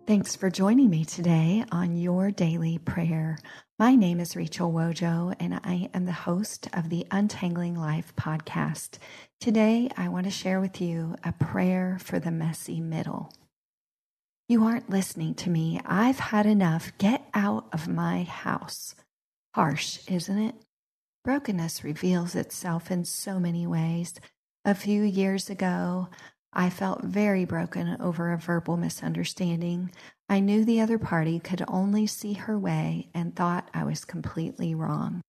Thanks for joining me today on Your Daily Prayer. My name is Rachel Wojo, and I am the host of the Untangling Life podcast. Today, I want to share with you a prayer for the messy middle. You aren't listening to me. I've had enough. Get out of my house. Harsh, isn't it? Brokenness reveals itself in so many ways. A few years ago, I felt very broken over a verbal misunderstanding. I knew the other party could only see her way and thought I was completely wrong.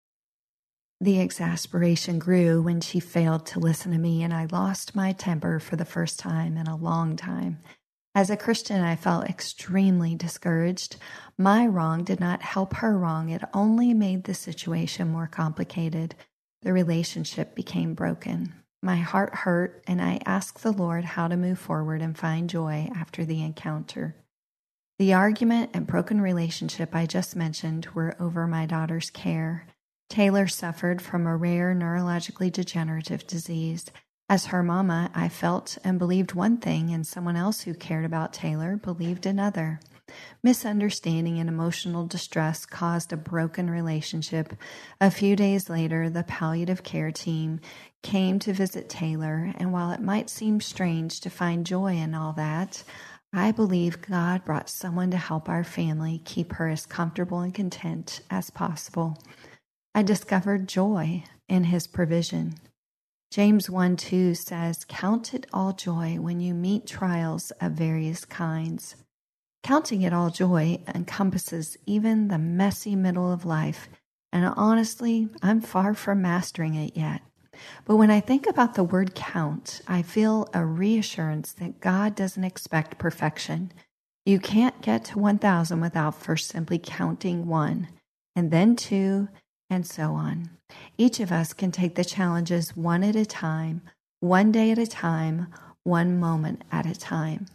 The exasperation grew when she failed to listen to me, and I lost my temper for the first time in a long time. As a Christian, I felt extremely discouraged. My wrong did not help her wrong. It only made the situation more complicated. The relationship became broken. My heart hurt, and I asked the Lord how to move forward and find joy after the encounter. The argument and broken relationship I just mentioned were over my daughter's care. Taylor suffered from a rare neurologically degenerative disease. As her mama, I felt and believed one thing, and someone else who cared about Taylor believed another. Misunderstanding and emotional distress caused a broken relationship. A few days later, the palliative care team came to visit Taylor, and while it might seem strange to find joy in all that, I believe God brought someone to help our family keep her as comfortable and content as possible. I discovered joy in His provision. James 1:2 says, "Count it all joy when you meet trials of various kinds." Counting it all joy encompasses even the messy middle of life, and honestly, I'm far from mastering it yet. But when I think about the word count, I feel a reassurance that God doesn't expect perfection. You can't get to 1,000 without first simply counting 1, and then 2, and so on. Each of us can take the challenges one at a time, one day at a time, one moment at a time.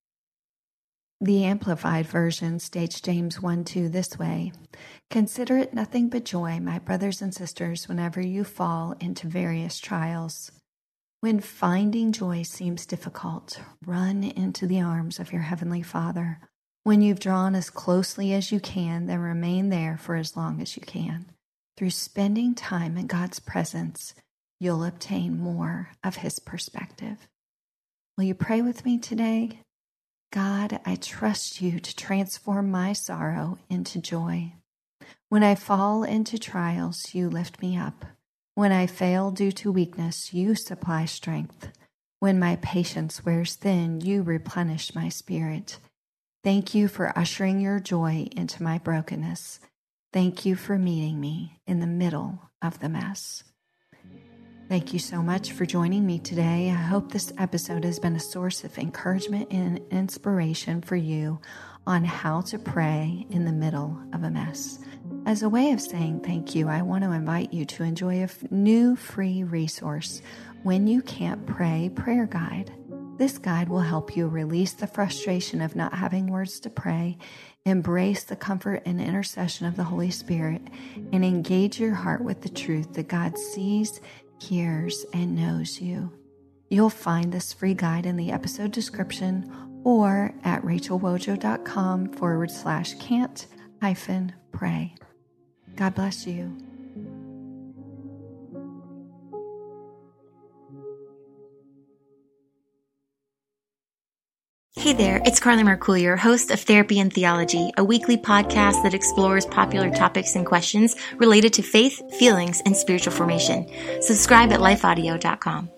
The Amplified Version states James 1:2 this way: "Consider it nothing but joy, my brothers and sisters, whenever you fall into various trials. When finding joy seems difficult, run into the arms of your Heavenly Father. When you've drawn as closely as you can, then remain there for as long as you can. Through spending time in God's presence, you'll obtain more of His perspective." Will you pray with me today? God, I trust you to transform my sorrow into joy. When I fall into trials, you lift me up. When I fail due to weakness, you supply strength. When my patience wears thin, you replenish my spirit. Thank you for ushering your joy into my brokenness. Thank you for meeting me in the middle of the mess. Thank you so much for joining me today. I hope this episode has been a source of encouragement and inspiration for you on how to pray in the middle of a mess. As a way of saying thank you, I want to invite you to enjoy a new free resource, When You Can't Pray Prayer Guide. This guide will help you release the frustration of not having words to pray, embrace the comfort and intercession of the Holy Spirit, and engage your heart with the truth that God sees, hears, and knows you. You'll find this free guide in the episode description or at rachelwojo.com/can't-pray. God bless you. Hey there, it's Carly Mercourier, host of Therapy and Theology, a weekly podcast that explores popular topics and questions related to faith, feelings, and spiritual formation. Subscribe at lifeaudio.com.